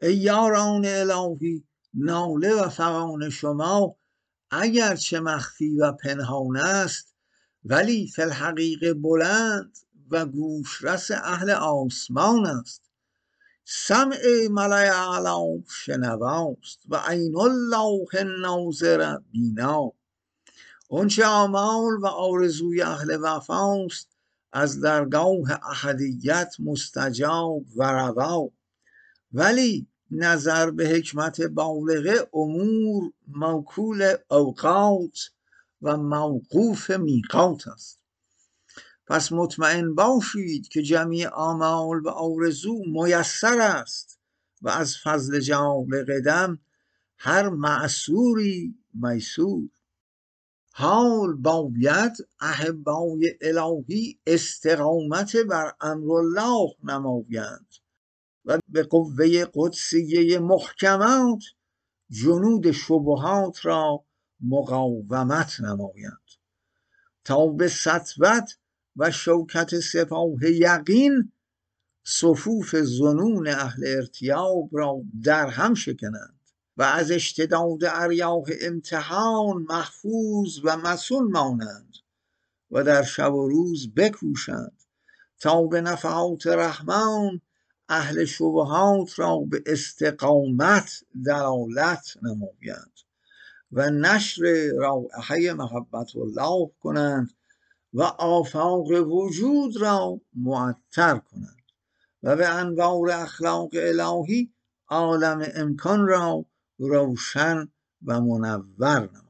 ای یاران الهی ناله و فغان شما اگرچه مخفی و پنهان است، ولی فی الحقیقه بلند و گوشرس اهل آسمان است. سمع ملأ اعلی شنواست و عین الله ناظر بینا. آنچه آمال و آرزوی اهل وفاست از درگاه احدیت مستجاب و روا، ولی نظر به حکمت بالغه امور موکول اوقات و موقوف میقات است. پس مطمئن باشید که جمیع آمال و آرزو میسر است و از فضل جلال قدم هر معسوری میسور. حال باید احبای الهی استقامت بر امر الله نمایند و به قوه قدسیه محکمات جنود شبهات را مقاومت نمایند تا به سطوت و شوکت سپاه یقین صفوف ظنون اهل ارتیاب را در هم شکنند و از اشتداد اریاح امتحان محفوظ و مصون مانند و در شب و روز بکوشند تا به نفحات رحمان اهل شبهات را به استقامت دلالت نمایند و نشر رائحه محبت الله کنند و آفاق وجود را معطر کنند و به انوار اخلاق الهی عالم امکان را روشن و منور نمایند.